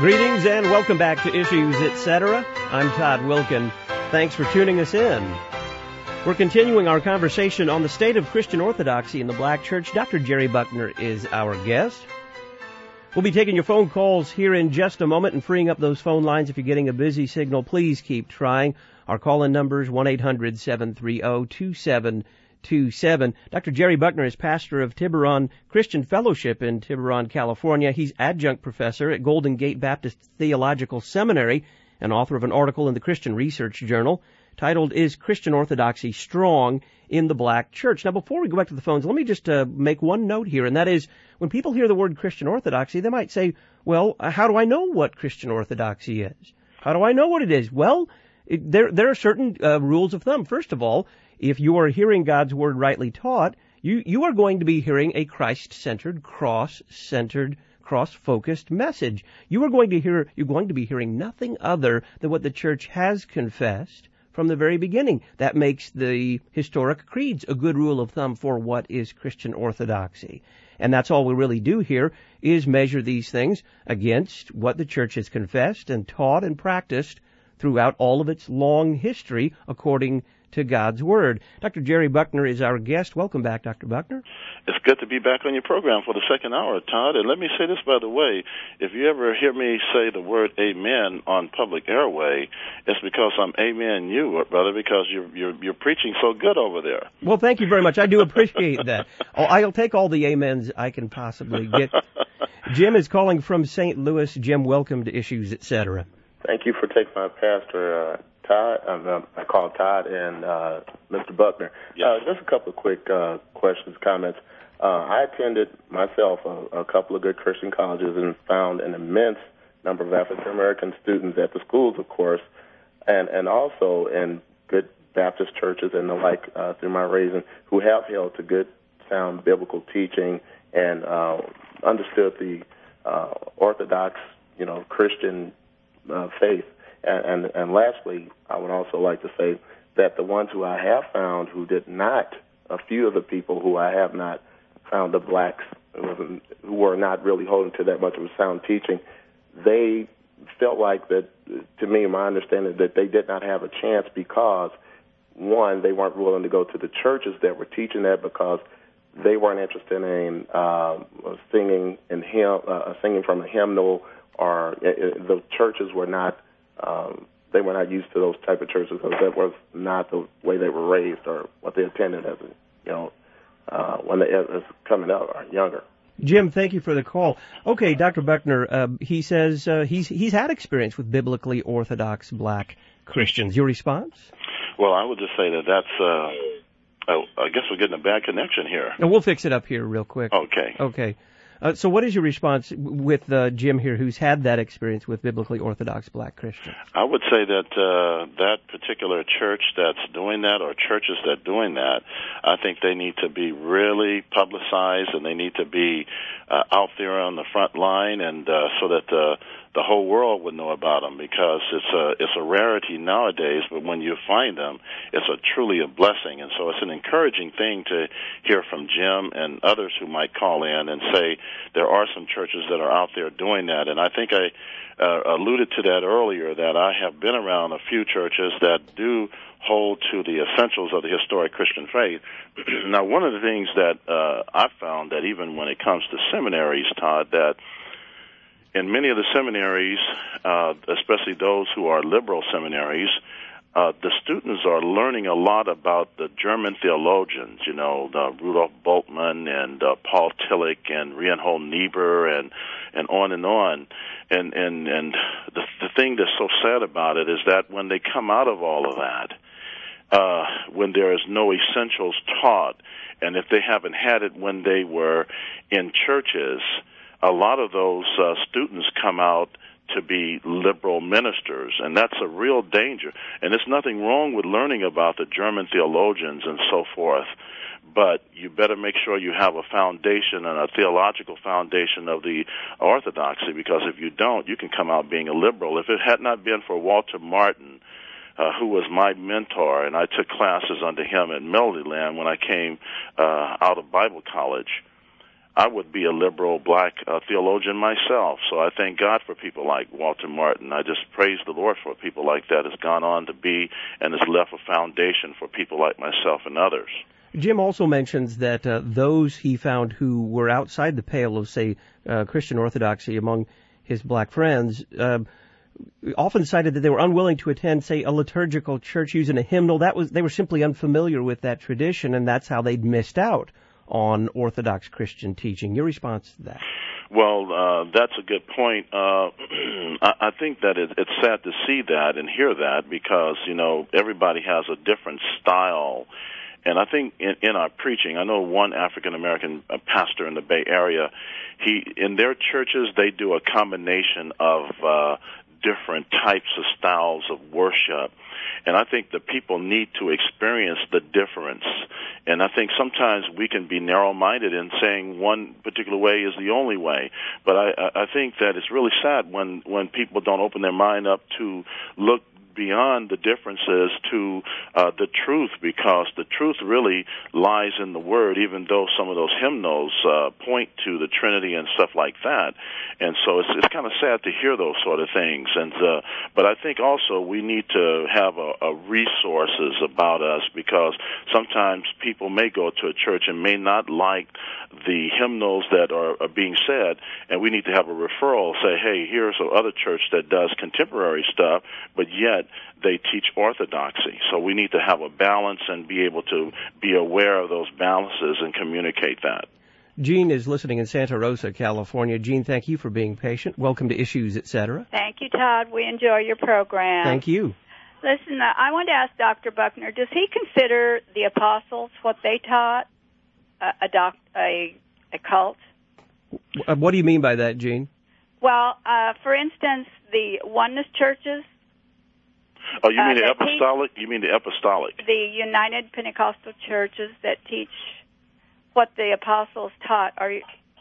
Greetings and welcome back to Issues, Etc. I'm Todd Wilkin. Thanks for tuning us in. We're continuing our conversation on the state of Christian orthodoxy in the black church. Dr. Jerry Buckner is our guest. We'll be taking your phone calls here in just a moment and freeing up those phone lines. If you're getting a busy signal, please keep trying. Our call-in number is 1-800-730-2727. Dr. Jerry Buckner is pastor of Tiburon Christian Fellowship in Tiburon, California. He's adjunct professor at Golden Gate Baptist Theological Seminary and author of an article in the Christian Research Journal titled, Is Christian Orthodoxy Strong in the Black Church? Now, before we go back to the phones, let me just make one note here, and that is when people hear the word Christian Orthodoxy, they might say, well, how do I know what Christian Orthodoxy is? How do I know what it is? Well, there are certain rules of thumb. First of all, if you are hearing God's Word rightly taught, you are going to be hearing a Christ-centered, cross-centered, cross-focused message. You're going to be hearing nothing other than what the church has confessed from the very beginning. That makes the historic creeds a good rule of thumb for what is Christian orthodoxy. And that's all we really do here is measure these things against what the church has confessed and taught and practiced throughout all of its long history according to God's Word. Dr. Jerry Buckner is our guest. Welcome back, Dr. Buckner. It's good to be back on your program for the second hour, Todd. And let me say this, by the way, if you ever hear me say the word amen on public airway, it's because I'm amen you, brother, because you're preaching so good over there. Well, thank you very much. I do appreciate that. I'll take all the amens I can possibly get. Jim is calling from St. Louis. Jim, welcome to Issues, Etc. Thank you for taking my pastor, Todd. I call Todd and Mr. Buckner. Yes. Just a couple of quick questions, comments. I attended myself a couple of good Christian colleges and found an immense number of African American students at the schools, of course, and also in good Baptist churches and the like through my raising, who have held to good, sound biblical teaching and understood the Orthodox, Christian faith. And lastly, I would also like to say that the ones who I have found who did not, a few of the people who I have not found, the blacks who were not really holding to that much of a sound teaching, they felt like that, to me, my understanding, that they did not have a chance because, one, they weren't willing to go to the churches that were teaching that because they weren't interested in singing from a hymnal, or the churches were not. They were not used to those type of churches because that was not the way they were raised or what they attended as when they was coming up or younger. Jim, thank you for the call. Okay, Dr. Buckner, he says he's had experience with biblically orthodox black Christians. Your response? Well, I would just say that's. I guess we're getting a bad connection here. No, we'll fix it up here real quick. Okay. So what is your response with Jim here, who's had that experience with biblically orthodox black Christians? I would say that that particular church that's doing that, or churches that are doing that, I think they need to be really publicized, and they need to be out there on the front line, and so that the whole world would know about them, because it's a rarity nowadays, but when you find them, it's truly a blessing. And so it's an encouraging thing to hear from Jim and others who might call in and say there are some churches that are out there doing that. And I think I alluded to that earlier, that I have been around a few churches that do hold to the essentials of the historic Christian faith. Now, one of the things that I found, that even when it comes to seminaries, Todd, that in many of the seminaries, especially those who are liberal seminaries, the students are learning a lot about the German theologians, the Rudolf Bultmann and Paul Tillich and Reinhold Niebuhr and on and on. And the thing that's so sad about it is that when they come out of all of that, when there is no essentials taught, and if they haven't had it when they were in churches, a lot of those students come out to be liberal ministers, and that's a real danger. And there's nothing wrong with learning about the German theologians and so forth, but you better make sure you have a foundation and a theological foundation of the orthodoxy, because if you don't, you can come out being a liberal. If it had not been for Walter Martin, who was my mentor, and I took classes under him at Melodyland when I came out of Bible college, I would be a liberal black theologian myself. So I thank God for people like Walter Martin. I just praise the Lord for people like that has gone on to be and has left a foundation for people like myself and others. Jim also mentions that those he found who were outside the pale of, say, Christian orthodoxy among his black friends often cited that they were unwilling to attend, say, a liturgical church using a hymnal. They were simply unfamiliar with that tradition, and that's how they'd missed out on Orthodox Christian teaching. Your response to that? Well, that's a good point. I think that it's sad to see that and hear that because, everybody has a different style. And I think in our preaching, I know one African-American pastor in the Bay Area, in their churches, they do a combination of different types of styles of worship. And I think the people need to experience the difference. And I think sometimes we can be narrow-minded in saying one particular way is the only way. But I think that it's really sad when people don't open their mind up to look beyond the differences to the truth, because the truth really lies in the Word, even though some of those hymnals point to the Trinity and stuff like that. And so it's kind of sad to hear those sort of things. And but I think also we need to have a resources about us, because sometimes people may go to a church and may not like the hymnals that are being said, and we need to have a referral, say, hey, here's another church that does contemporary stuff, but yet they teach orthodoxy. So we need to have a balance and be able to be aware of those balances and communicate that. Jean is listening in Santa Rosa, California. Jean, thank you for being patient. Welcome to Issues, Etc. Thank you, Todd. We enjoy your program. Thank you. Listen, I wanted to ask Dr. Buckner, does he consider the apostles, what they taught, a cult? What do you mean by that, Jean? Well, for instance, the oneness churches. Oh, you mean the apostolic? You mean the apostolic? The United Pentecostal churches that teach what the apostles taught. Are you?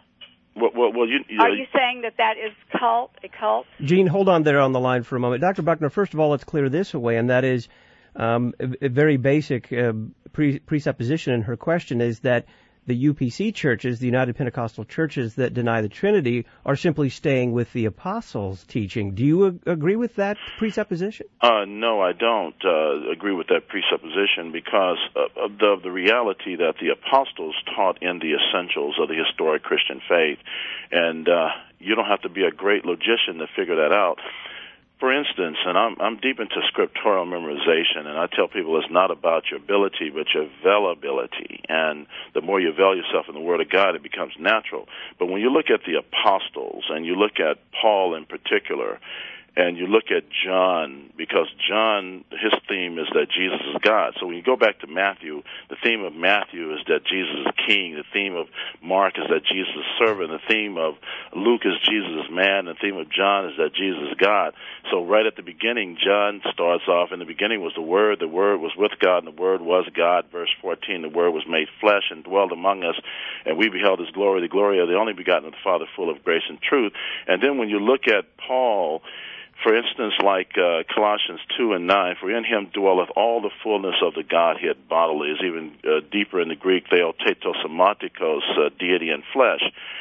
Are you saying that is a cult? Jean, hold on there on the line for a moment. Dr. Buckner, first of all, let's clear this away, and that is a very basic presupposition in her question is that the UPC churches, the United Pentecostal churches that deny the Trinity, are simply staying with the apostles' teaching. Do you agree with that presupposition? No, I don't agree with that presupposition, because of the reality that the apostles taught in the essentials of the historic Christian faith. And you don't have to be a great logician to figure that out. For instance, and I'm deep into scriptural memorization, and I tell people it's not about your ability, but your availability. And the more you avail yourself in the Word of God, it becomes natural. But when you look at the apostles, and you look at Paul in particular, and you look at John, because John, his theme is that Jesus is God. So when you go back to Matthew, the theme of Matthew is that Jesus is king. The theme of Mark is that Jesus is servant. The theme of Luke is Jesus is man. The theme of John is that Jesus is God. So right at the beginning, John starts off, in the beginning was the Word was with God, and the Word was God. Verse 14, the Word was made flesh and dwelled among us, and we beheld His glory, the glory of the only begotten of the Father, full of grace and truth. And then when you look at Paul, for instance, like Colossians 2:9, for in him dwelleth all the fullness of the Godhead bodily, is even deeper in the Greek, theotetos somatikos, deity and flesh.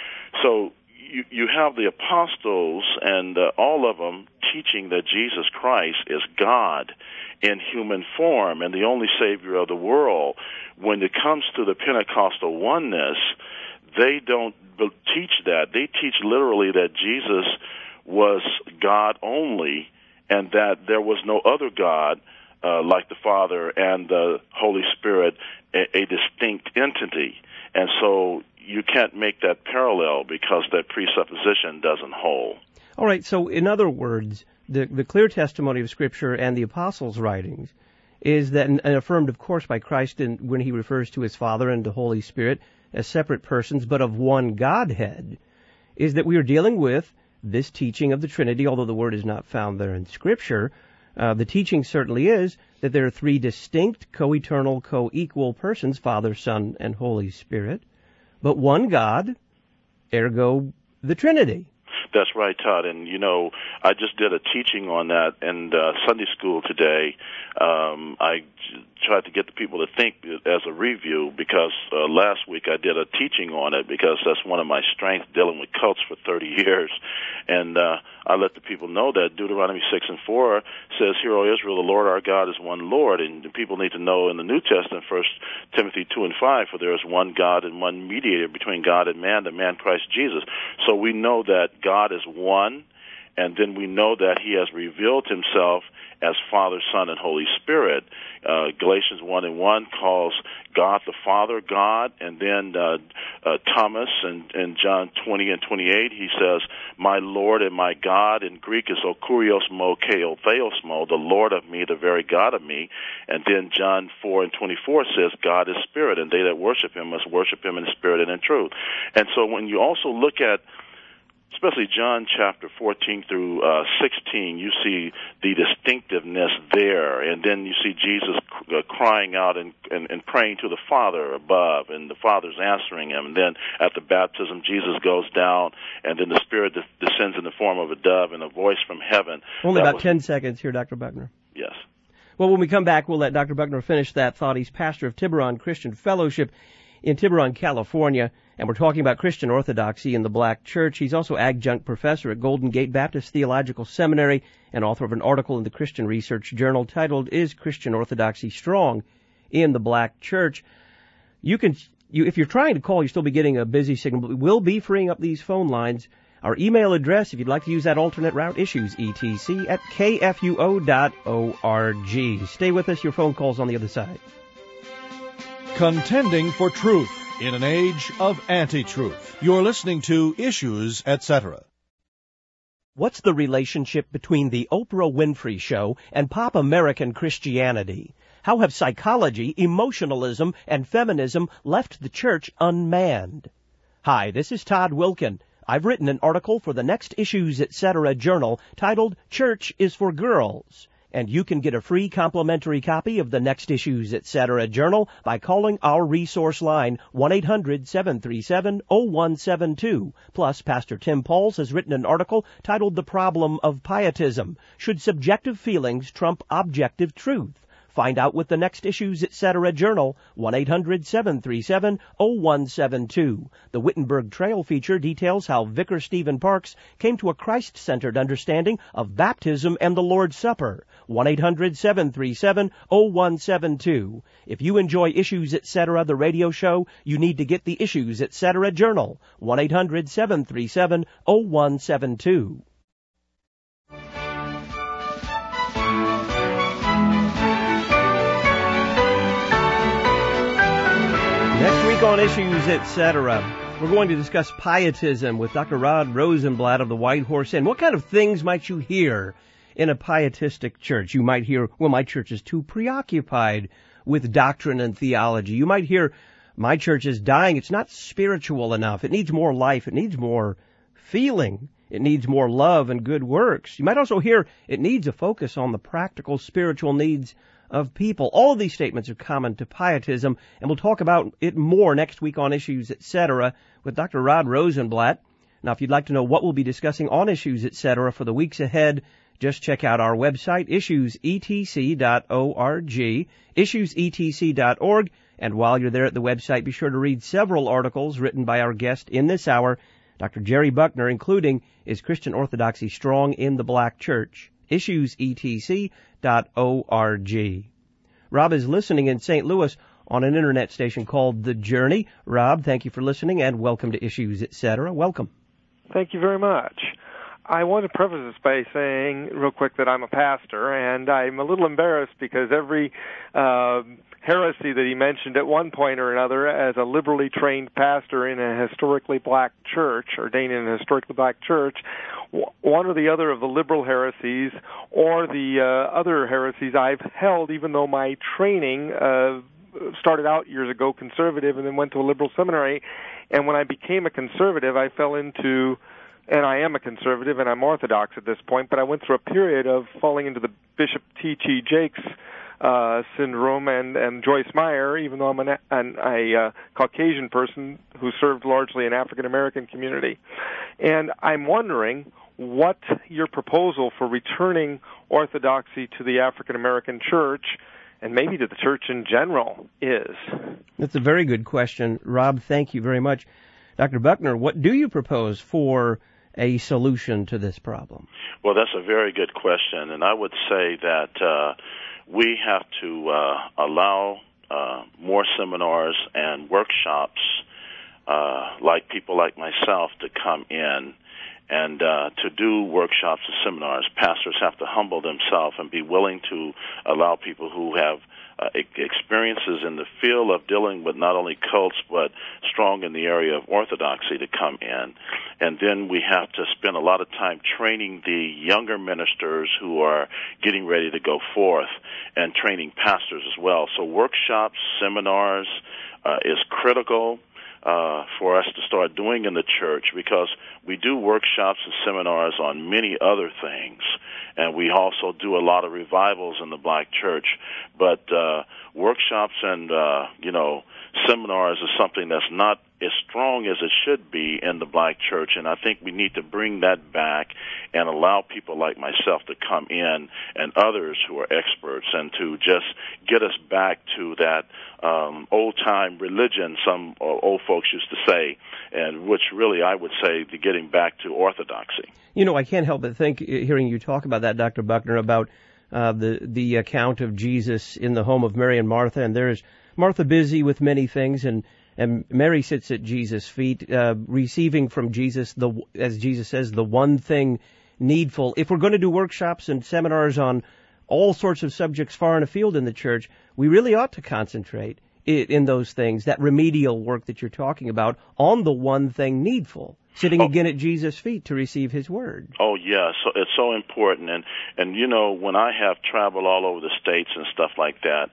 So you have the apostles and all of them teaching that Jesus Christ is God in human form and the only Savior of the world. When it comes to the Pentecostal oneness, they don't teach that. They teach literally that Jesus was God only, and that there was no other God like the Father and the Holy Spirit, a distinct entity. And so you can't make that parallel because that presupposition doesn't hold. All right, so in other words, the clear testimony of Scripture and the Apostles' writings is that, and affirmed, of course, by Christ when he refers to his Father and the Holy Spirit as separate persons, but of one Godhead, is that we are dealing with this teaching of the Trinity, although the word is not found there in Scripture. The teaching certainly is that there are three distinct, co-eternal, co-equal persons, Father, Son, and Holy Spirit, but one God, ergo the Trinity. That's right, Todd. And, I just did a teaching on that in Sunday school today. I tried to get the people to think as a review because last week I did a teaching on it because that's one of my strengths, dealing with cults for 30 years. And I let the people know that Deuteronomy 6:4 says, "Hear, O Israel, the Lord our God is one Lord." And the people need to know in the New Testament, 1 Timothy 2:5, for there is one God and one mediator between God and man, the man Christ Jesus. So we know that God is one, and then we know that he has revealed himself as Father, Son, and Holy Spirit. Galatians 1:1 calls God the Father God, and then Thomas in John 20:28, he says, "My Lord and my God." In Greek is O kurios mo ke o theos mo, the Lord of me, the very God of me. And then John 4:24 says, "God is spirit, and they that worship him must worship him in spirit and in truth." And so when you also look at especially John chapter 14 through 16, you see the distinctiveness there. And then you see Jesus crying out and praying to the Father above, and the Father's answering him. And then at the baptism, Jesus goes down, and then the Spirit descends in the form of a dove and a voice from heaven. Only about 10 seconds here, Dr. Buckner. Yes. Well, when we come back, we'll let Dr. Buckner finish that thought. He's pastor of Tiburon Christian Fellowship in Tiburon, California, and we're talking about Christian orthodoxy in the black church. He's also adjunct professor at Golden Gate Baptist Theological Seminary and author of an article in the Christian Research Journal titled, "Is Christian Orthodoxy Strong in the Black Church?" If you're trying to call, you'll still be getting a busy signal, but we will be freeing up these phone lines. Our email address, if you'd like to use that alternate route, issuesetc@kfuo.org. Stay with us. Your phone call's on the other side. Contending for truth in an age of anti-truth. You're listening to Issues, Etc. What's the relationship between the Oprah Winfrey Show and pop American Christianity? How have psychology, emotionalism, and feminism left the church unmanned? Hi, this is Todd Wilkin. I've written an article for the Next Issues, Etc. journal titled Church is for Girls. And you can get a free complimentary copy of the Next Issues, Etc. journal by calling our resource line, 1-800-737-0172. Plus, Pastor Tim Pauls has written an article titled The Problem of Pietism. Should subjective feelings trump objective truth? Find out with the Next Issues, Etc. journal, 1-800-737-0172. The Wittenberg Trail feature details how Vicar Stephen Parks came to a Christ-centered understanding of baptism and the Lord's Supper, 1-800-737-0172. If you enjoy Issues, Etc., the radio show, you need to get the Issues, Etc. journal, 1-800-737-0172. Next week on Issues, Etc., we're going to discuss pietism with Dr. Rod Rosenblatt of the White Horse Inn. What kind of things might you hear in a pietistic church? You might hear, well, my church is too preoccupied with doctrine and theology. You might hear, my church is dying. It's not spiritual enough. It needs more life. It needs more feeling. It needs more love and good works. You might also hear, it needs a focus on the practical spiritual needs of people. All of these statements are common to pietism, and we'll talk about it more next week on Issues, Etc. with Dr. Rod Rosenblatt. Now, if you'd like to know what we'll be discussing on Issues, Etc. for the weeks ahead, just check out our website, issuesetc.org, issuesetc.org, and while you're there at the website, be sure to read several articles written by our guest in this hour, Dr. Jerry Buckner, including Is Christian Orthodoxy Strong in the Black Church? issuesetc.org. Rob is listening in St. Louis on an internet station called The Journey. Rob, thank you for listening and welcome to Issues, Etc. Welcome. Thank you very much. I want to preface this by saying real quick that I'm a pastor, and I'm a little embarrassed because every heresy that he mentioned at one point or another as a liberally trained pastor in a historically black church, ordained in a historically black church, one or the other of the liberal heresies or the other heresies I've held, even though my training started out years ago conservative and then went to a liberal seminary. And when I became a conservative, I fell into, and I am a conservative and I'm Orthodox at this point, but I went through a period of falling into the Bishop T.T. Jakes syndrome, and Joyce Meyer, even though I'm a Caucasian person who served largely an African American community. And I'm wondering what your proposal for returning orthodoxy to the African American church, and maybe to the church in general, is. That's a very good question. Rob, thank you very much. Dr. Buckner, what do you propose for a solution to this problem? Well, that's a very good question, and I would say that we have to allow more seminars and workshops like people like myself to come in and to do workshops and seminars. Pastors have to humble themselves and be willing to allow people who have experiences in the field of dealing with not only cults but strong in the area of orthodoxy to come in. And then we have to spend a lot of time training the younger ministers who are getting ready to go forth and training pastors as well. So workshops, seminars is critical for us to start doing in the church, because we do workshops and seminars on many other things, and we also do a lot of revivals in the black church. But workshops and seminars is something that's not as strong as it should be in the black church, and I think we need to bring that back and allow people like myself to come in and others who are experts, and to just get us back to that old-time religion, some old folks used to say, and which really I would say the getting back to orthodoxy. You know, I can't help but think, hearing you talk about that, Dr. Buckner, about the account of Jesus in the home of Mary and Martha, and there's Martha busy with many things, and Mary sits at Jesus' feet, receiving from Jesus, as Jesus says, the one thing needful. If we're going to do workshops and seminars on all sorts of subjects far and afield in the church, we really ought to concentrate in those things, that remedial work that you're talking about, on the one thing needful, sitting again at Jesus' feet to receive His Word. Oh, yeah, so it's so important. And you know, when I have traveled all over the States and stuff like that,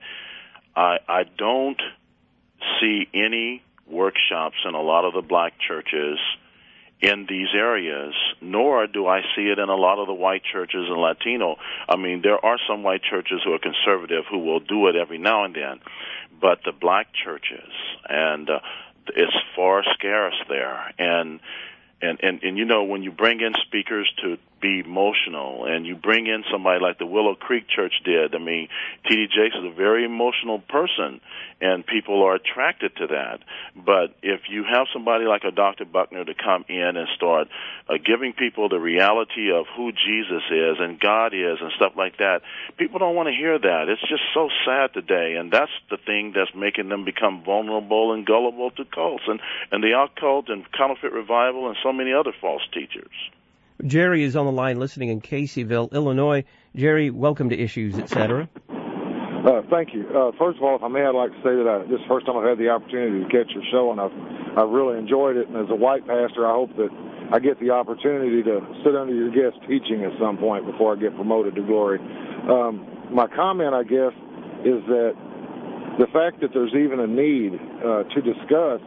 I don't see any workshops in a lot of the black churches in these areas, nor do I see it in a lot of the white churches and Latino. I mean, there are some white churches who are conservative who will do it every now and then, but the black churches, and it's far scarce there. And you know, when you bring in speakers to be emotional, and you bring in somebody like the Willow Creek Church did, I mean, T.D. Jakes is a very emotional person, and people are attracted to that. But if you have somebody like a Dr. Buckner to come in and start giving people the reality of who Jesus is and God is and stuff like that, people don't want to hear that. It's just so sad today, and that's the thing that's making them become vulnerable and gullible to cults and the occult and counterfeit revival and so many other false teachers. Jerry is on the line listening in Caseyville, Illinois. Jerry, welcome to Issues, Etc. Thank you. First of all, if I may, I'd like to say that this is the first time I've had the opportunity to catch your show, and I've really enjoyed it. And as a white pastor, I hope that I get the opportunity to sit under your guest teaching at some point before I get promoted to glory. My comment, I guess, is that the fact that there's even a need to discuss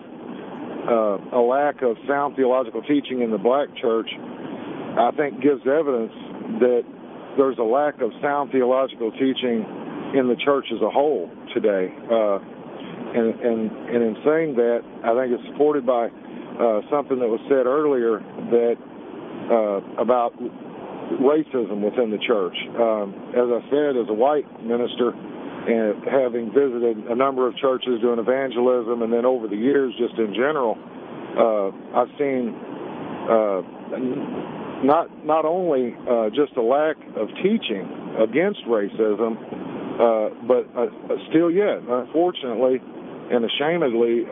a lack of sound theological teaching in the black church, I think gives evidence that there's a lack of sound theological teaching in the church as a whole today. And in saying that, I think it's supported by something that was said earlier that about racism within the church. As I said, as a white minister, and having visited a number of churches doing evangelism, and then over the years, just in general, I've seen not only just a lack of teaching against racism, but still yet, unfortunately and ashamedly,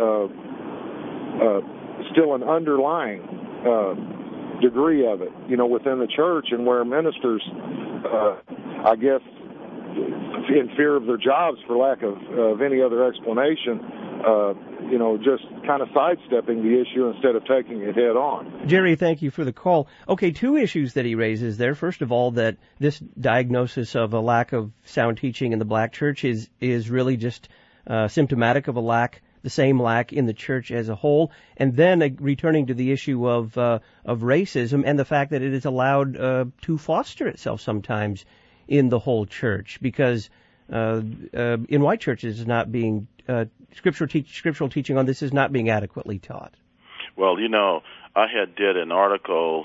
still an underlying degree of it, you know, within the church, and where ministers, I guess, in fear of their jobs, for lack of any other explanation, you know, just kind of sidestepping the issue instead of taking it head on. Jerry, thank you for the call. Okay, two issues that he raises there. First of all, that this diagnosis of a lack of sound teaching in the black church is really just symptomatic of the same lack in the church as a whole. And then returning to the issue of racism and the fact that it is allowed to foster itself sometimes in the whole church, because in white churches is not being scriptural teaching on this is not being adequately taught? Well, I did an article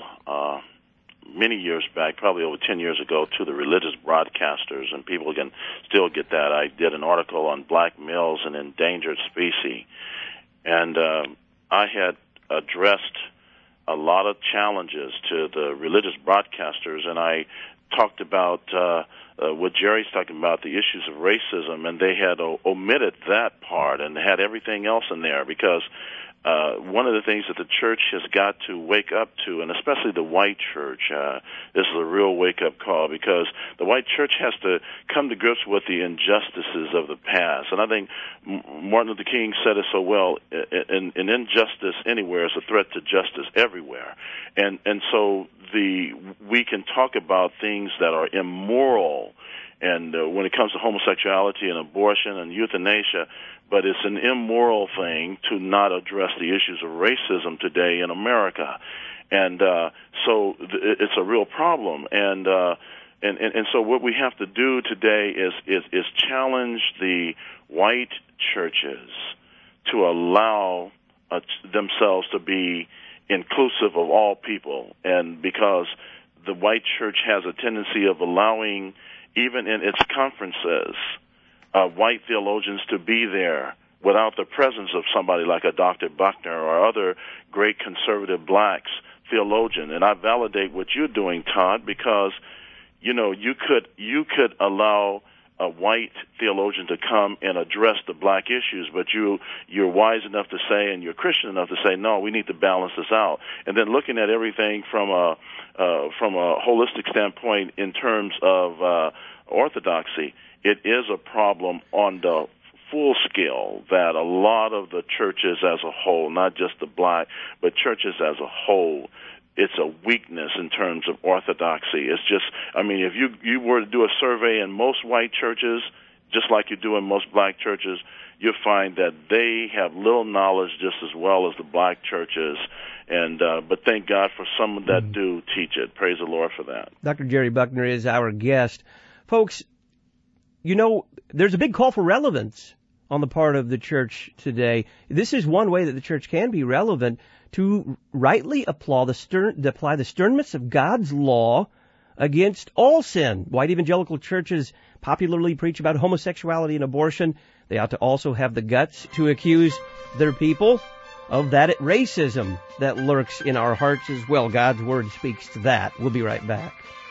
many years back, probably over 10 years ago, to the religious broadcasters, and people can still get that. I did an article on black males and endangered species, and I had addressed a lot of challenges to the religious broadcasters, and I talked about what Jerry's talking about, the issues of racism, and they had omitted that part and had everything else in there because one of the things that the church has got to wake up to, and especially the white church, this is a real wake-up call because the white church has to come to grips with the injustices of the past. And I think Martin Luther King said it so well, an injustice anywhere is a threat to justice everywhere. And so we can talk about things that are immoral, and when it comes to homosexuality and abortion and euthanasia, but it's an immoral thing to not address the issues of racism today in America. And so it's a real problem. And so what we have to do today is challenge the white churches to allow themselves to be inclusive of all people. And because the white church has a tendency of allowing, even in its conferences, white theologians to be there without the presence of somebody like a Dr. Buckner or other great conservative blacks theologian. And I validate what you're doing, Todd, because you could allow a white theologian to come and address the black issues, but you're wise enough to say, and you're Christian enough to say, no, we need to balance this out. And then looking at everything from a holistic standpoint in terms of orthodoxy, it is a problem on the full scale that a lot of the churches as a whole, not just the black, but churches as a whole, it's a weakness in terms of orthodoxy. It's just, if you were to do a survey in most white churches, just like you do in most black churches, you'll find that they have little knowledge just as well as the black churches. And but thank God for some that do teach it. Praise the Lord for that. Dr. Jerry Buckner is our guest. Folks, there's a big call for relevance on the part of the church today. This is one way that the church can be relevant, to rightly apply the sterness of God's law against all sin. White evangelical churches popularly preach about homosexuality and abortion. They ought to also have the guts to accuse their people of that racism that lurks in our hearts as well. God's Word speaks to that. We'll be right back.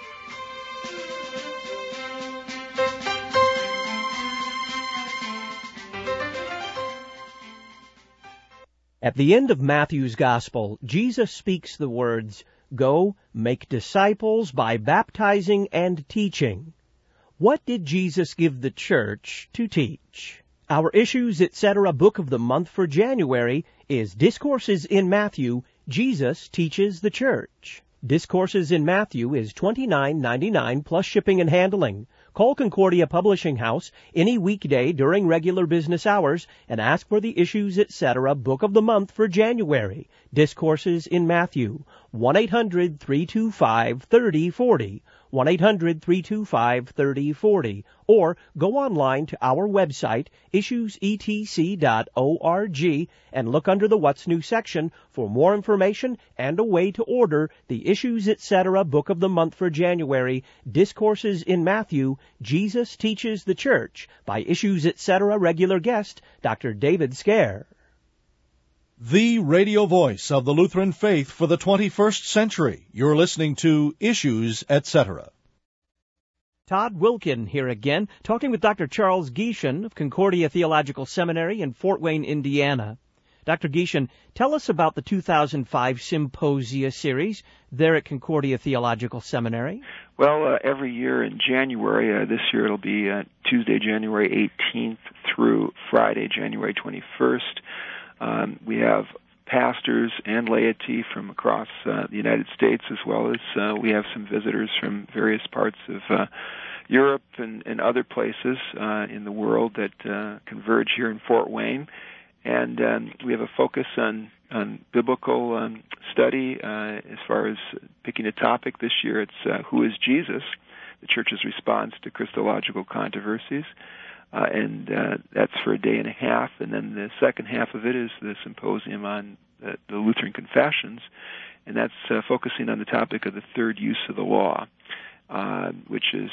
At the end of Matthew's Gospel, Jesus speaks the words, "Go, make disciples by baptizing and teaching." What did Jesus give the church to teach? Our Issues, Etc. Book of the Month for January is Discourses in Matthew, Jesus Teaches the Church. Discourses in Matthew is $29.99 plus shipping and handling. Call Concordia Publishing House any weekday during regular business hours and ask for the Issues, Etc. Book of the Month for January. Discourses in Matthew. 1-800-325-3040. 1-800-325-3040. Or go online to our website, issuesetc.org, and look under the What's New section for more information and a way to order the Issues, Etc. Book of the Month for January, Discourses in Matthew, Jesus Teaches the Church, by Issues, Etc. regular guest, Dr. David Scare. The radio voice of the Lutheran faith for the 21st century. You're listening to Issues, Etc. Todd Wilkin here again, talking with Dr. Charles Gieshen of Concordia Theological Seminary in Fort Wayne, Indiana. Dr. Gieshen, tell us about the 2005 Symposia series there at Concordia Theological Seminary. Well, every year in January, this year it'll be Tuesday, January 18th through Friday, January 21st. We have pastors and laity from across the United States, as well as we have some visitors from various parts of Europe and other places in the world that converge here in Fort Wayne. And we have a focus on biblical study as far as picking a topic. This year it's Who is Jesus? the Church's response to Christological controversies. And that's for a day and a half. And then the second half of it is the symposium on the Lutheran Confessions, and that's focusing on the topic of the third use of the law, which is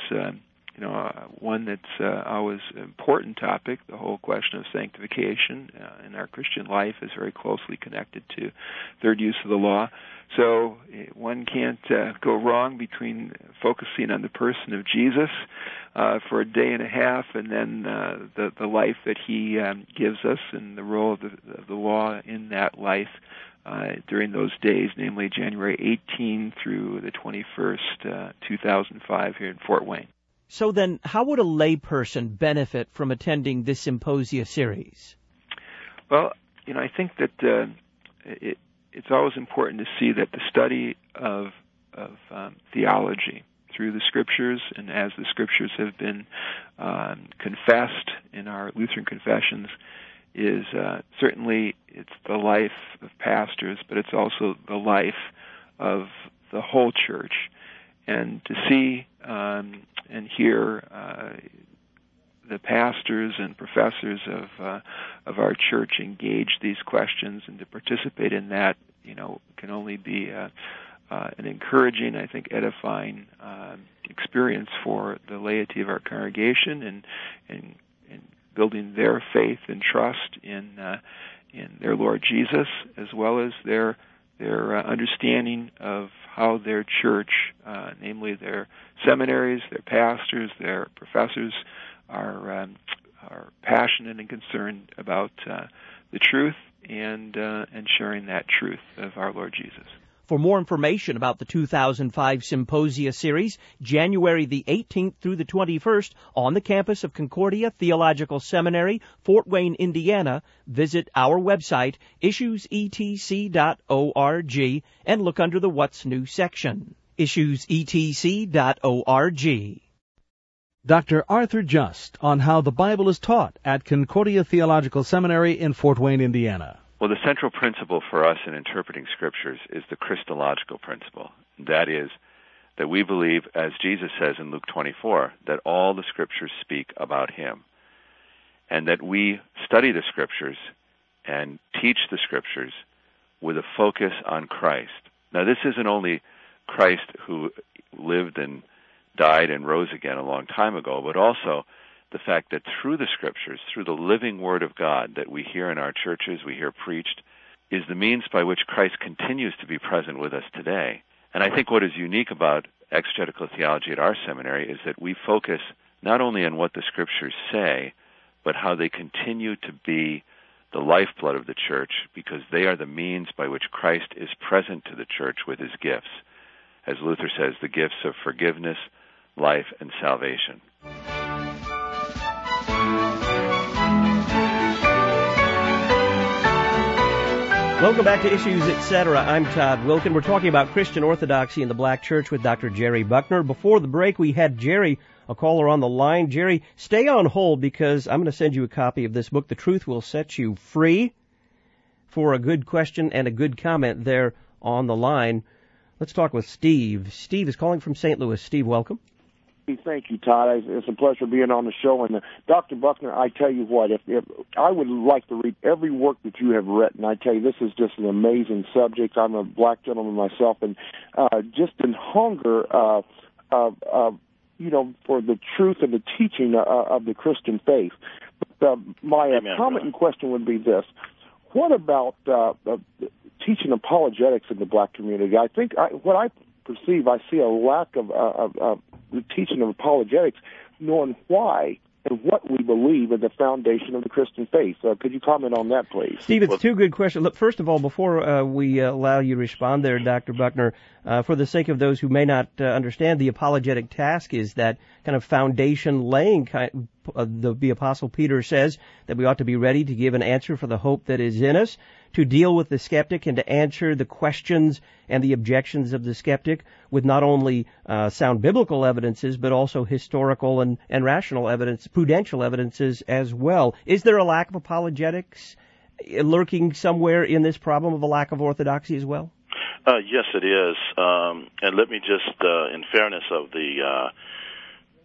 one that's always an important topic. The whole question of sanctification in our Christian life is very closely connected to third use of the law. So one can't go wrong between focusing on the person of Jesus for a day and a half, and then the life that he gives us and the role of the law in that life during those days, namely January 18 through the 21st, 2005 here in Fort Wayne. So then, how would a layperson benefit from attending this symposia series? Well, I think that it's always important to see that the study of theology through the Scriptures, and as the Scriptures have been confessed in our Lutheran confessions, is certainly it's the life of pastors, but it's also the life of the whole church. And to see and hear the pastors and professors of our church engage these questions and to participate in that, can only be an encouraging, I think, edifying experience for the laity of our congregation and building their faith and trust in their Lord Jesus, as well as their understanding of how their church, namely their seminaries, their pastors, their professors, are passionate and concerned about the truth and sharing that truth of our Lord Jesus. For more information about the 2005 Symposia Series, January the 18th through the 21st, on the campus of Concordia Theological Seminary, Fort Wayne, Indiana, visit our website, issuesetc.org, and look under the What's New section. issuesetc.org. Dr. Arthur Just on how the Bible is taught at Concordia Theological Seminary in Fort Wayne, Indiana. Well, the central principle for us in interpreting Scriptures is the Christological principle. That is, that we believe, as Jesus says in Luke 24, that all the Scriptures speak about Him, and that we study the Scriptures and teach the Scriptures with a focus on Christ. Now, this isn't only Christ who lived and died and rose again a long time ago, but also the fact that through the Scriptures, through the living Word of God that we hear in our churches, we hear preached, is the means by which Christ continues to be present with us today. And I think what is unique about exegetical theology at our seminary is that we focus not only on what the Scriptures say, but how they continue to be the lifeblood of the church, because they are the means by which Christ is present to the church with His gifts. As Luther says, the gifts of forgiveness, life, and salvation. Welcome back to Issues, Etc. I'm Todd Wilkin. We're talking about Christian orthodoxy in the Black Church with Dr. Jerry Buckner. Before the break, we had Jerry, a caller on the line. Jerry, stay on hold because I'm going to send you a copy of this book, The Truth Will Set You Free, for a good question and a good comment there on the line. Let's talk with Steve. Steve is calling from St. Louis. Steve, welcome. Thank you, Todd. It's a pleasure being on the show. And Dr. Buckner, I tell you what, if I would like to read every work that you have written. I tell you, this is just an amazing subject. I'm a black gentleman myself, and just in hunger, for the truth and the teaching of the Christian faith. But my comment and question would be this: what about teaching apologetics in the black community? I think what I perceive, I see a lack of the teaching of apologetics, knowing why and what we believe is the foundation of the Christian faith. Could you comment on that, please? Steve, it's two good questions. Look, first of all, before we allow you to respond there, Dr. Buckner, for the sake of those who may not understand, the apologetic task is that kind of foundation laying. The Apostle Peter says that we ought to be ready to give an answer for the hope that is in us, to deal with the skeptic and to answer the questions and the objections of the skeptic with not only sound biblical evidences, but also historical and rational evidence, prudential evidences as well. Is there a lack of apologetics lurking somewhere in this problem of a lack of orthodoxy as well? Yes, it is. And let me just, in fairness of the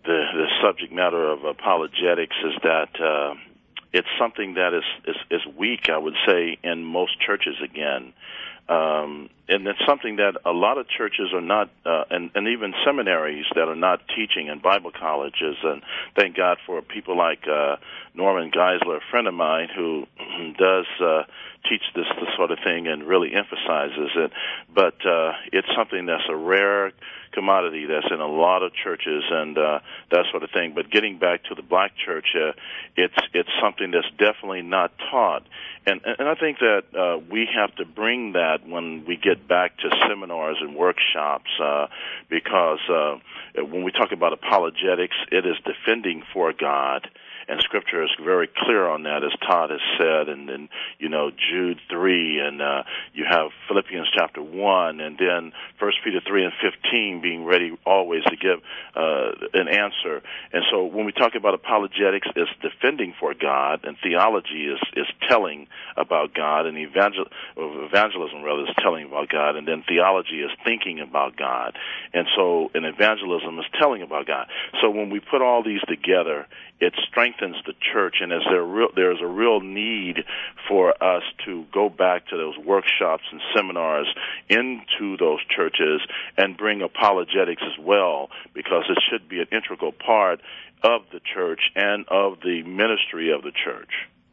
the subject matter of apologetics is that it's something that is weak, I would say, in most churches again. And it's something that a lot of churches are not, and even seminaries that are not teaching in Bible colleges. And thank God for people like Norman Geisler, a friend of mine, who does teach this sort of thing and really emphasizes it. But it's something that's a rare commodity that's in a lot of churches and that sort of thing. But getting back to the black church, it's something that's definitely not taught. And I think that we have to bring that when we get back to seminars and workshops, because when we talk about apologetics, it is defending for God. And Scripture is very clear on that, as Todd has said, and then, Jude 3, and you have Philippians chapter 1, and then 1 Peter 3 and 15, being ready always to give an answer. And so when we talk about apologetics, it's defending for God, and theology is telling about God, and evangelism, rather, is telling about God, and then theology is thinking about God. And so, and evangelism is telling about God. So when we put all these together, it strengthens the church, and there's a real need for us to go back to those workshops and seminars into those churches and bring apologetics as well, because it should be an integral part of the church and of the ministry of the church.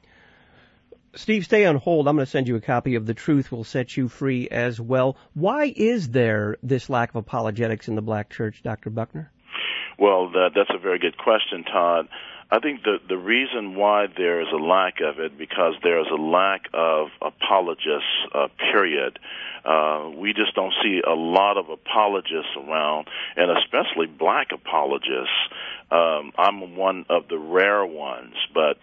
Steve, stay on hold. I'm going to send you a copy of The Truth Will Set You Free as well. Why is there this lack of apologetics in the black church, Dr. Buckner? Well, that's a very good question, Todd. I think the reason why there is a lack of it, because there is a lack of apologists, period. We just don't see a lot of apologists around, and especially black apologists. I'm one of the rare ones, but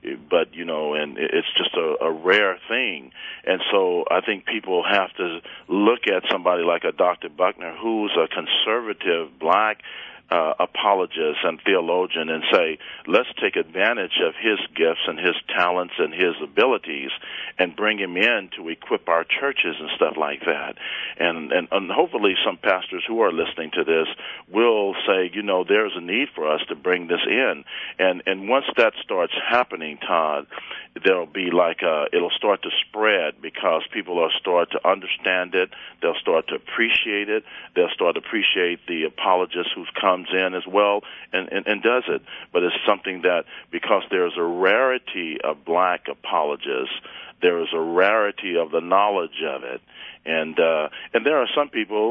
and it's just a rare thing. And so I think people have to look at somebody like a Dr. Buckner, who's a conservative black apologist and theologian, and say, let's take advantage of his gifts and his talents and his abilities and bring him in to equip our churches and stuff like that. And hopefully some pastors who are listening to this will say, there's a need for us to bring this in. And once that starts happening, Todd, there'll be it'll start to spread, because people will start to understand it. They'll start to appreciate it. They'll start to appreciate the apologist who's comes in as well and does it. But it's something that, because there's a rarity of black apologists, there is a rarity of the knowledge of it. And there are some people,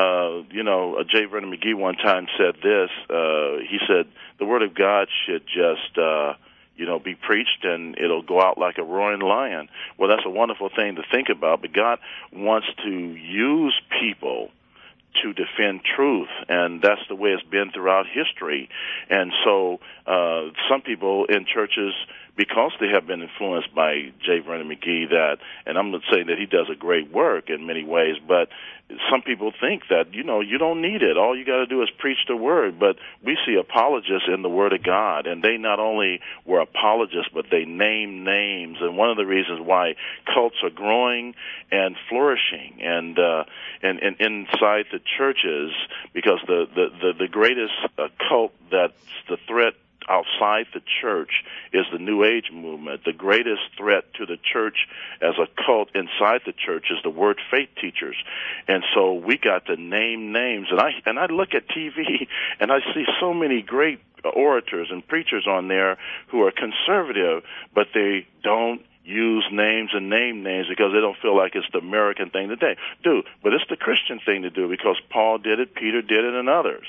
J. Vernon McGee one time said this, he said, the Word of God should just be preached and it'll go out like a roaring lion. Well, that's a wonderful thing to think about, but God wants to use people to defend truth, and that's the way it's been throughout history. And so some people in churches, because they have been influenced by J. Vernon McGee, and I'm not saying that he does a great work in many ways, but some people think that, you don't need it. All you got to do is preach the Word. But we see apologists in the Word of God, and they not only were apologists, but they named names. And one of the reasons why cults are growing and flourishing, and inside the churches, because the greatest cult that's the threat outside the church is the New Age movement. The greatest threat to the church as a cult inside the church is the word faith teachers. And so we got to name names. And I look at TV and I see so many great orators and preachers on there who are conservative, but they don't use names and name names because they don't feel like it's the American thing to do. But it's the Christian thing to do, because Paul did it, Peter did it, and others.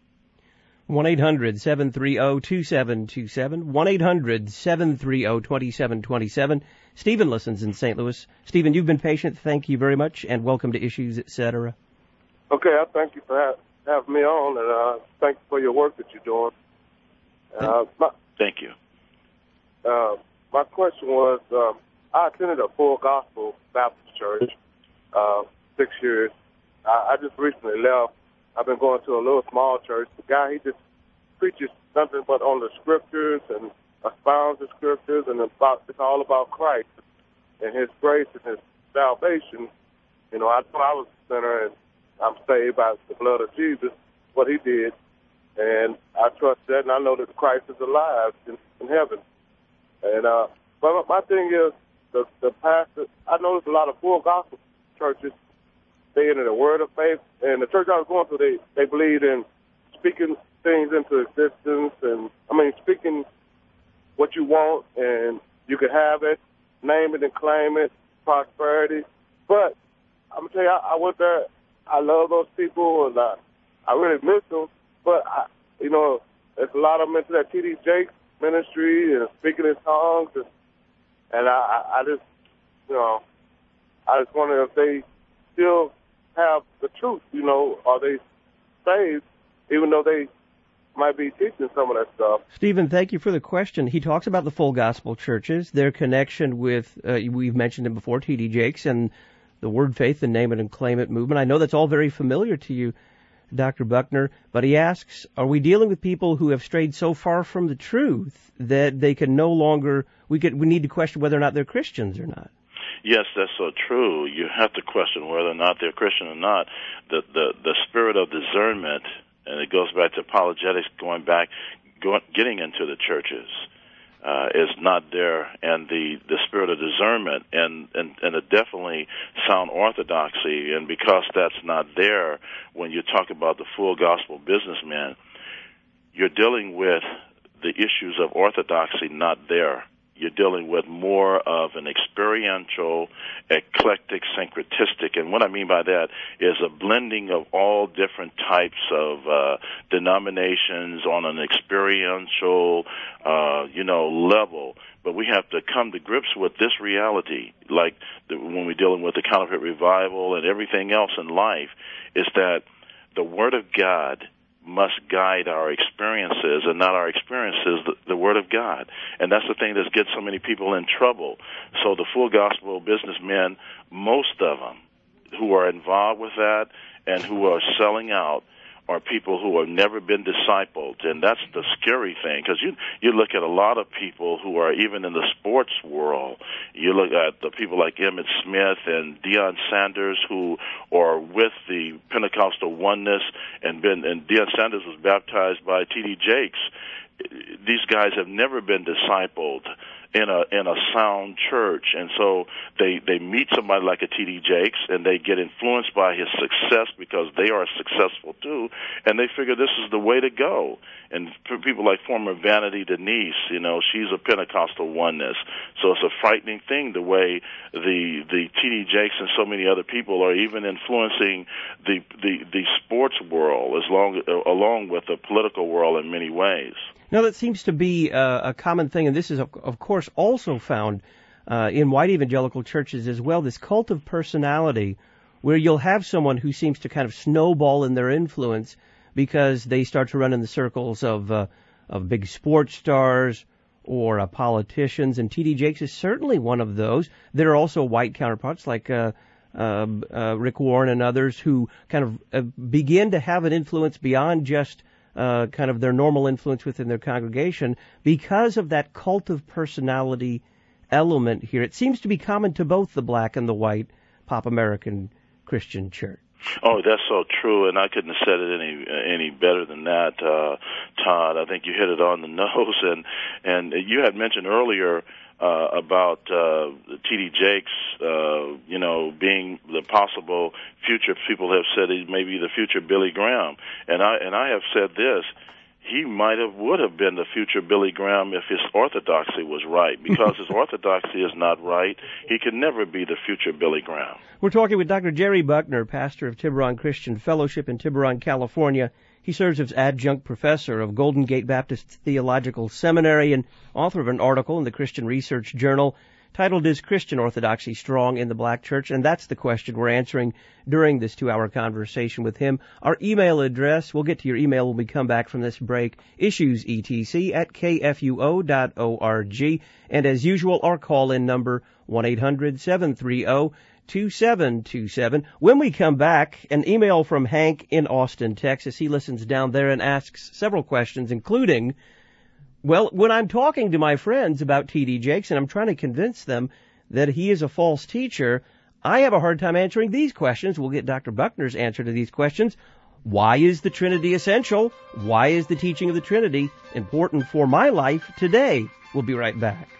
1-800-730-2727, 1-800-730-2727. Stephen listens in St. Louis. Stephen, you've been patient. Thank you very much, and welcome to Issues, Etc. Okay, I thank you for having me on, and thank you for your work that you're doing. Thank you. My question was, I attended a full gospel Baptist church 6 years. I just recently left. I've been going to a little small church. The guy, he just preaches nothing but on the scriptures and expounds the scriptures, and it's all about Christ and His grace and His salvation. I thought I was a sinner and I'm saved by the blood of Jesus, what He did. and I trust that, and I know that Christ is alive in heaven. And but my thing is, the pastor, I noticed a lot of full gospel churches, they into the word of faith, and the church I was going to, they believed in speaking things into existence, and speaking what you want, and you can have it, name it and claim it, prosperity. But I'm gonna tell you, I went there. I love those people, and I really miss them. But there's a lot of them into that T.D. Jakes ministry and speaking in tongues, and I just, I just wonder if they still have the truth. Are they saved, even though they might be teaching some of that stuff? Stephen, thank you for the question. He talks about the full gospel churches, their connection with, we've mentioned him before, T.D. Jakes, and the word faith, the name it and claim it movement. I know that's all very familiar to you, Dr. Buckner, but he asks, are we dealing with people who have strayed so far from the truth that they can no longer, we need to question whether or not they're Christians or not? Yes, that's so true. You have to question whether or not they're Christian or not. The spirit of discernment, and it goes back to apologetics, getting into the churches, is not there, and the spirit of discernment and a definitely sound orthodoxy, and because that's not there, when you talk about the full gospel businessman, you're dealing with the issues of orthodoxy not there. You're dealing with more of an experiential, eclectic, syncretistic, and what I mean by that is a blending of all different types of denominations on an experiential, level. But we have to come to grips with this reality, like when we're dealing with the counterfeit revival and everything else in life, is that the Word of God must guide our experiences, and not our experiences, the Word of God. And that's the thing that gets so many people in trouble. So the full gospel businessmen, most of them who are involved with that and who are selling out, are people who have never been discipled, and that's the scary thing, because you look at a lot of people who are even in the sports world. You look at the people like Emmitt Smith and Deion Sanders, who are with the Pentecostal oneness, and Deion Sanders was baptized by T.D. Jakes. These guys have never been discipled in a sound church, and so they meet somebody like a T.D. Jakes, and they get influenced by his success because they are successful too, and they figure this is the way to go. And for people like former Vanity Denise, she's a Pentecostal oneness, so it's a frightening thing the way the T.D. Jakes and so many other people are even influencing the sports world along with the political world in many ways. Now, that seems to be a common thing, and this is, of course, also found in white evangelical churches as well, this cult of personality, where you'll have someone who seems to kind of snowball in their influence because they start to run in the circles of big sports stars or politicians, and T.D. Jakes is certainly one of those. There are also white counterparts like Rick Warren and others who kind of begin to have an influence beyond just kind of their normal influence within their congregation because of that cult of personality element here. It seems to be common to both the black and the white pop American Christian church. Oh, that's so true, and I couldn't have said it any better than that, Todd. I think you hit it on the nose, and you had mentioned earlier about T.D. Jakes, being the possible future. People have said he may be the future Billy Graham, and I have said this: he would have been the future Billy Graham if his orthodoxy was right. Because his orthodoxy is not right, he can never be the future Billy Graham. We're talking with Dr. Jerry Buckner, pastor of Tiburon Christian Fellowship in Tiburon, California. He serves as adjunct professor of Golden Gate Baptist Theological Seminary and author of an article in the Christian Research Journal titled Is Christian Orthodoxy Strong in the Black Church? And that's the question we're answering during this 2-hour conversation with him. Our email address, we'll get to your email when we come back from this break, issuesetc@kfuo.org. And as usual, our call-in number, 1-800-730-2727. When we come back, an email from Hank in Austin, Texas. He listens down there and asks several questions, including, well, when I'm talking to my friends about T.D. Jakes and I'm trying to convince them that he is a false teacher, I have a hard time answering these questions. We'll get Dr. Buckner's answer to these questions. Why is the Trinity essential? Why is the teaching of the Trinity important for my life today? We'll be right back.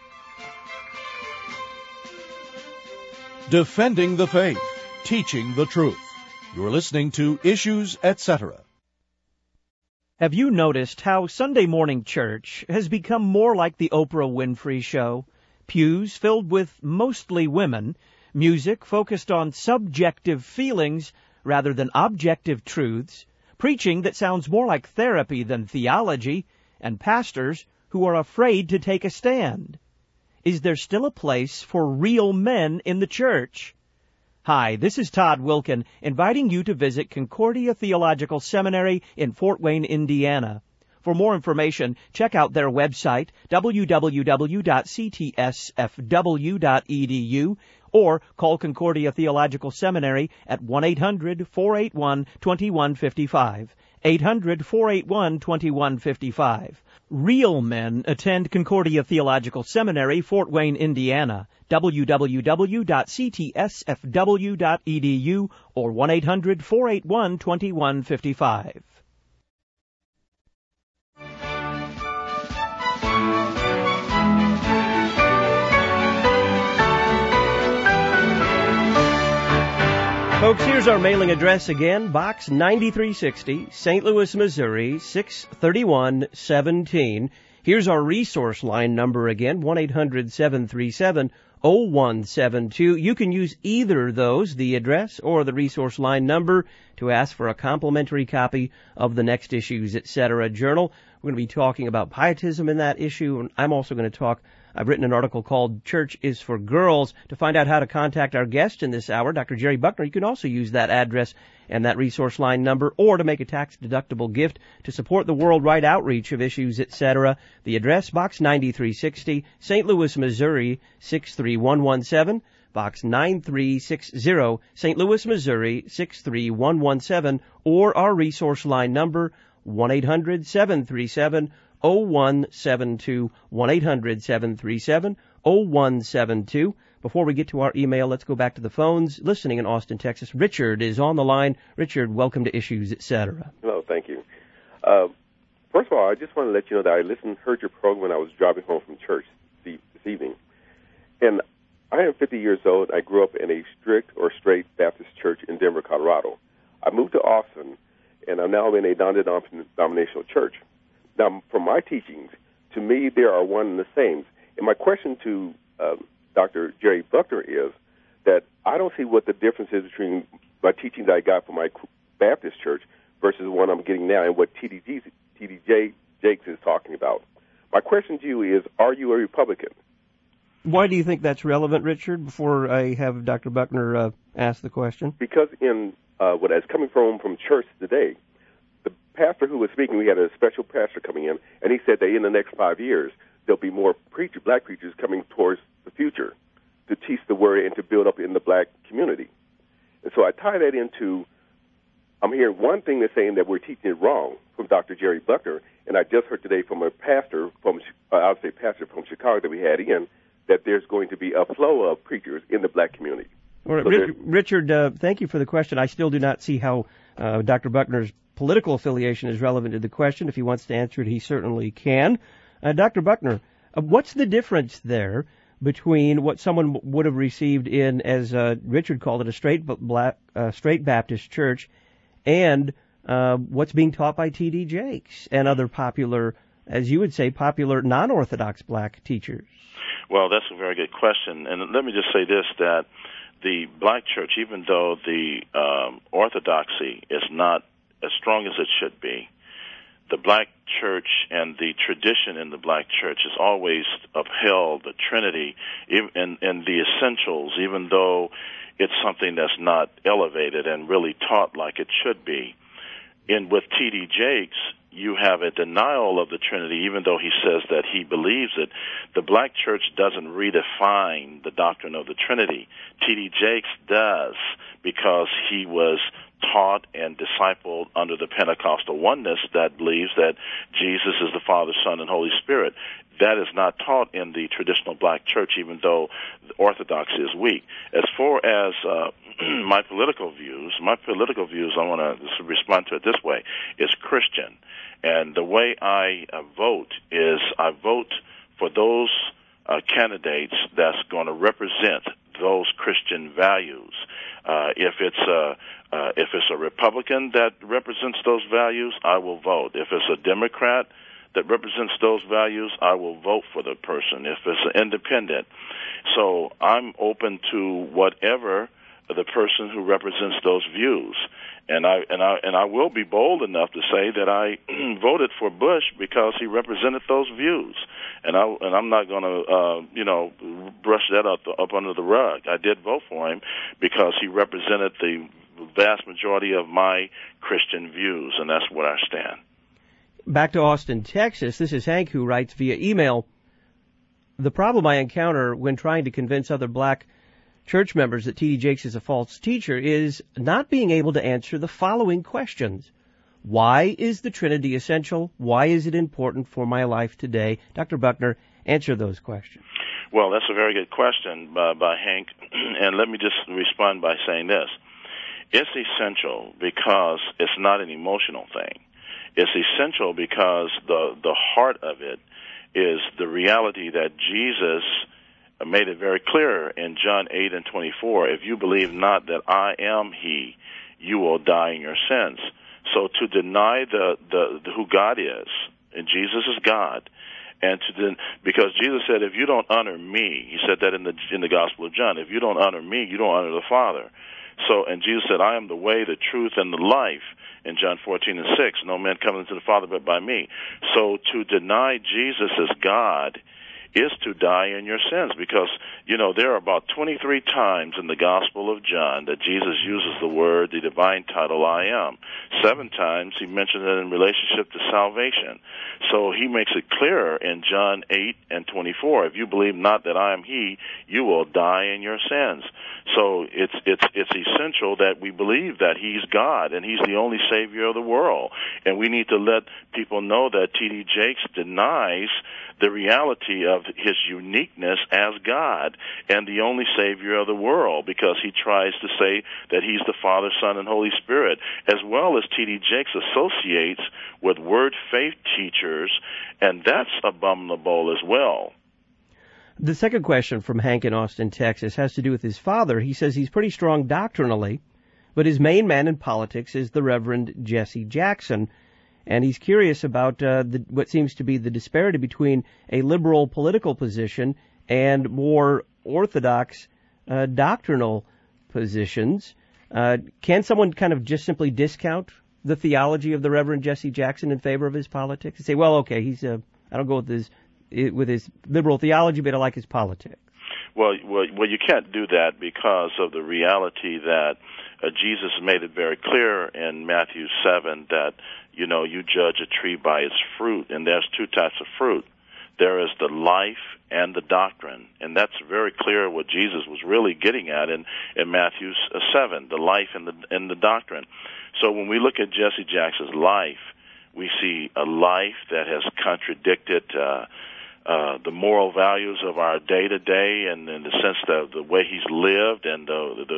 Defending the faith, teaching the truth. You're listening to Issues, Etc. Have you noticed how Sunday morning church has become more like the Oprah Winfrey Show? Pews filled with mostly women, music focused on subjective feelings rather than objective truths, preaching that sounds more like therapy than theology, and pastors who are afraid to take a stand. Is there still a place for real men in the church? Hi, this is Todd Wilkin, inviting you to visit Concordia Theological Seminary in Fort Wayne, Indiana. For more information, check out their website, www.ctsfw.edu, or call Concordia Theological Seminary at 1-800-481-2155. 800-481-2155. Real men attend Concordia Theological Seminary, Fort Wayne, Indiana. www.ctsfw.edu or 1-800-481-2155. Folks, here's our mailing address again. Box 9360, St. Louis, Missouri, 63117. Here's our resource line number again, 1-800-737-0172. You can use either of those, the address or the resource line number, to ask for a complimentary copy of the Next Issues, Etc. journal. We're going to be talking about pietism in that issue, and I'm also going to talk I've written an article called Church is for Girls. To find out how to contact our guest in this hour, Dr. Jerry Buckner, you can also use that address and that resource line number, or to make a tax-deductible gift to support the worldwide outreach of Issues, Etc. The address, Box 9360, St. Louis, Missouri, 63117. Box 9360, St. Louis, Missouri, 63117, or our resource line number, 1-800-737-0172, 1-800-737-0172. Before we get to our email, let's go back to the phones. Listening in Austin, Texas, Richard is on the line. Richard, welcome to Issues, Etc. Hello, thank you. First of all, I just want to let you know that I heard your program when I was driving home from church this evening. And I am 50 years old. I grew up in a strict or straight Baptist church in Denver, Colorado. I moved to Austin, and I'm now in a non-denominational church. Now, from my teachings, to me, they are one and the same. And my question to Dr. Jerry Buckner is that I don't see what the difference is between my teaching that I got from my Baptist church versus the one I'm getting now and what T.D. Jakes is talking about. My question to you is, are you a Republican? Why do you think that's relevant, Richard, before I have Dr. Buckner ask the question? Because in what is coming from church today, the pastor who was speaking, we had a special pastor coming in, and he said that in the next 5 years, there'll be more black preachers coming towards the future to teach the word and to build up in the black community. And so I tie that into, I'm hearing one thing that's saying that we're teaching it wrong from Dr. Jerry Buckner, and I just heard today from a pastor from Chicago that we had in, that there's going to be a flow of preachers in the black community. All right, so Richard, thank you for the question. I still do not see how Dr. Buckner's political affiliation is relevant to the question. If he wants to answer it, he certainly can. Dr. Buckner, what's the difference there between what someone would have received in, as Richard called it, a straight Baptist church, and what's being taught by T.D. Jakes and other popular, as you would say, popular non-Orthodox black teachers? Well, that's a very good question. And let me just say this, that the black church, even though the orthodoxy is not as strong as it should be, the black church and the tradition in the black church has always upheld the Trinity and the essentials, even though it's something that's not elevated and really taught like it should be. And with T.D. Jakes, you have a denial of the Trinity, even though he says that he believes it. The black church doesn't redefine the doctrine of the Trinity. T.D. Jakes does, because he was taught and discipled under the Pentecostal oneness that believes that Jesus is the Father, Son, and Holy Spirit. That is not taught in the traditional black church, even though the orthodoxy is weak. As far as my political views, I want to respond to it this way, is Christian. And the way I vote is I vote for those candidates that's going to represent those Christian values. If it's a Republican that represents those values, I will vote. If it's a Democrat that represents those values, I will vote for the person. If it's an independent, so I'm open to whatever the person who represents those views. And I will be bold enough to say that I voted for Bush because he represented those views, and I'm not going to brush that up under the rug. I did vote for him because he represented the vast majority of my Christian views, and that's where I stand. Back to Austin, Texas. This is Hank, who writes via email, the problem I encounter when trying to convince other black church members that T.D. Jakes is a false teacher is not being able to answer the following questions. Why is the Trinity essential? Why is it important for my life today? Dr. Buckner, answer those questions. Well, that's a very good question by Hank, and let me just respond by saying this. It's essential because it's not an emotional thing. It's essential because the heart of it is the reality that Jesus made it very clear in John 8:24, if you believe not that I am he, you will die in your sins. So to deny the who God is, and Jesus is God, and because Jesus said, if you don't honor me, he said that in the Gospel of John, if you don't honor me, you don't honor the Father. So, and Jesus said, I am the way, the truth, and the life. In John 14:6, no man cometh to the Father but by me. So to deny Jesus as God is to die in your sins, because, there are about 23 times in the Gospel of John that Jesus uses the divine title, I am. 7 times he mentions it in relationship to salvation. So he makes it clear in John 8:24, if you believe not that I am he, you will die in your sins. So it's essential that we believe that he's God and he's the only Savior of the world. And we need to let people know that T.D. Jakes denies the reality of his uniqueness as God and the only Savior of the world, because he tries to say that he's the Father, Son, and Holy Spirit, as well as T.D. Jakes associates with word faith teachers, and that's abominable as well. The second question from Hank in Austin, Texas, has to do with his father. He says he's pretty strong doctrinally, but his main man in politics is the Reverend Jesse Jackson. And he's curious about what seems to be the disparity between a liberal political position and more orthodox doctrinal positions. Can someone kind of just simply discount the theology of the Reverend Jesse Jackson in favor of his politics and say, well, okay, I don't go with his liberal theology, but I like his politics? Well, you can't do that because of the reality that Jesus made it very clear in Matthew 7 that, you judge a tree by its fruit, and there's 2 types of fruit. There is the life and the doctrine, and that's very clear what Jesus was really getting at in Matthew 7, the life and the doctrine. So when we look at Jesse Jackson's life, we see a life that has contradicted the moral values of our day to day, and in the sense that the way he's lived, and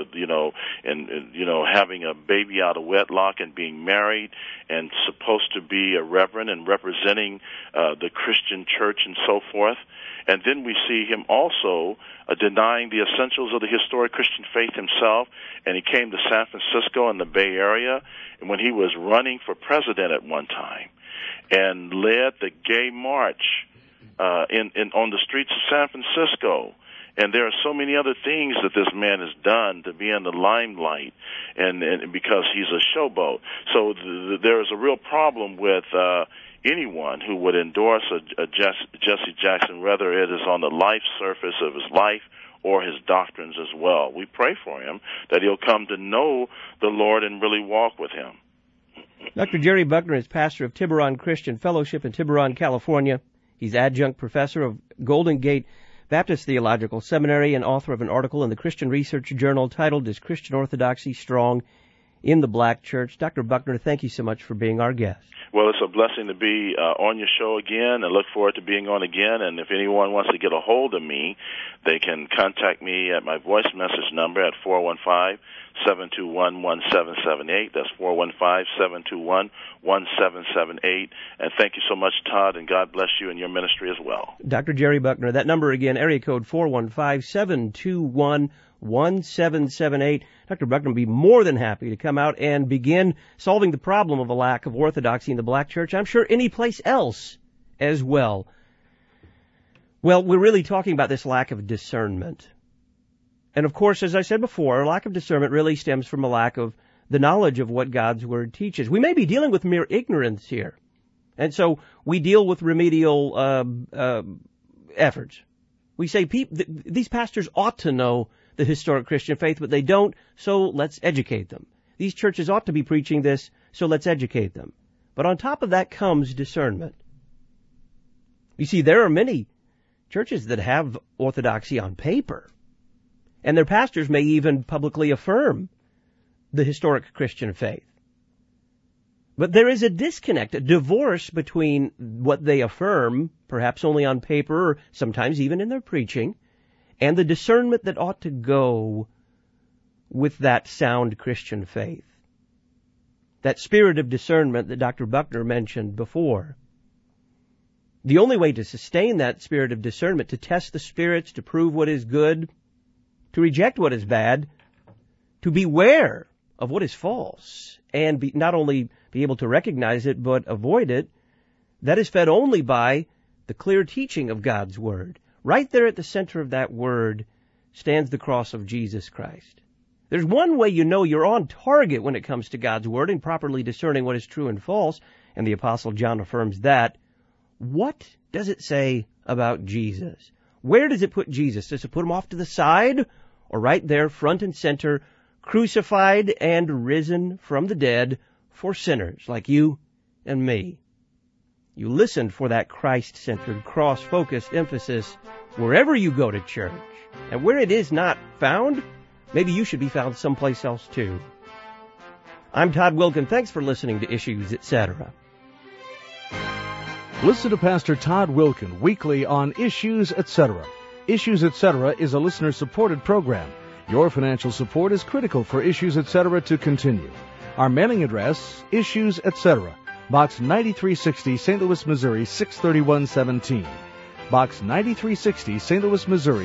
having a baby out of wedlock and being married and supposed to be a reverend and representing the Christian church and so forth. And then we see him also denying the essentials of the historic Christian faith himself, and he came to San Francisco in the Bay Area, and when he was running for president at one time, and led the gay march on the streets of San Francisco. And there are so many other things that this man has done to be in the limelight, and because he's a showboat. So there is a real problem with anyone who would endorse a Jesse Jackson, whether it is on the life surface of his life or his doctrines as well. We pray for him that he'll come to know the Lord and really walk with him. Dr. Jerry Buckner is pastor of Tiburon Christian Fellowship in Tiburon, California. He's adjunct professor of Golden Gate Baptist Theological Seminary and author of an article in the Christian Research Journal titled, Is Christian Orthodoxy Strong in the Black Church? Dr. Buckner, thank you so much for being our guest. Well, it's a blessing to be on your show again, and look forward to being on again. And if anyone wants to get a hold of me, they can contact me at my voice message number at 415-721-1778. That's 415-721-1778. And thank you so much, Todd, and God bless you and your ministry as well. Dr. Jerry Buckner, that number again, area code 415-721-1778. Dr. Buckner will be more than happy to come out and begin solving the problem of a lack of orthodoxy in the black church. I'm sure any place else as well. Well, we're really talking about this lack of discernment. And of course, as I said before, a lack of discernment really stems from a lack of the knowledge of what God's Word teaches. We may be dealing with mere ignorance here. And so we deal with remedial efforts. We say these pastors ought to know the historic Christian faith, but they don't, so let's educate them. These churches ought to be preaching this, so let's educate them. But on top of that comes discernment. You see, there are many churches that have orthodoxy on paper, and their pastors may even publicly affirm the historic Christian faith. But there is a disconnect, a divorce between what they affirm, perhaps only on paper or sometimes even in their preaching, and the discernment that ought to go with that sound Christian faith. That spirit of discernment that Dr. Buckner mentioned before. The only way to sustain that spirit of discernment, to test the spirits, to prove what is good, to reject what is bad, to beware of what is false, and not only be able to recognize it, but avoid it, that is fed only by the clear teaching of God's Word. Right there at the center of that Word stands the cross of Jesus Christ. There's one way you know you're on target when it comes to God's Word and properly discerning what is true and false, and the Apostle John affirms that. What does it say about Jesus? Where does it put Jesus? Does it put him off to the side, or right there, front and center, crucified and risen from the dead for sinners like you and me? You listen for that Christ-centered, cross-focused emphasis wherever you go to church. And where it is not found, maybe you should be found someplace else too. I'm Todd Wilkin. Thanks for listening to Issues, Etc. Listen to Pastor Todd Wilkin weekly on Issues, Etc. Issues, Etc. is a listener-supported program. Your financial support is critical for Issues, Etc. to continue. Our mailing address, Issues, Etc., Box 9360, St. Louis, Missouri, 63117. Box 9360, St. Louis, Missouri,